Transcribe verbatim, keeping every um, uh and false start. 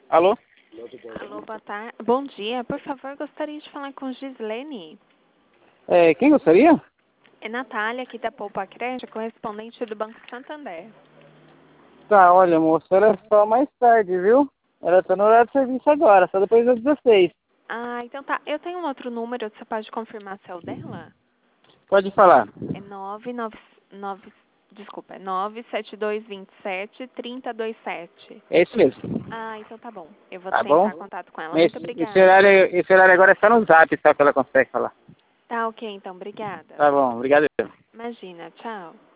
Alô? Alô, boa tarde. Bom dia. Por favor, gostaria de falar com Gislene. É, quem gostaria? É Natália, aqui da Poupa Crédito, correspondente do Banco Santander. Tá, olha, moça, era só mais tarde, viu? Ela tá no horário de serviço agora, só depois das dezesseis. Ah, então tá. Eu tenho um outro número, você pode confirmar se é o dela? Pode falar. É nove nove nove, desculpa, é nove sete dois dois sete, três zero dois sete. É isso mesmo. Ah, então tá bom. Eu vou Tá bom? tentar contato com ela. Mas Muito Esse, esse, obrigada. horário, esse horário agora está no zap, só que ela consegue falar. Tá ok, então. Obrigada. Tá bom, obrigado. Imagina. Tchau.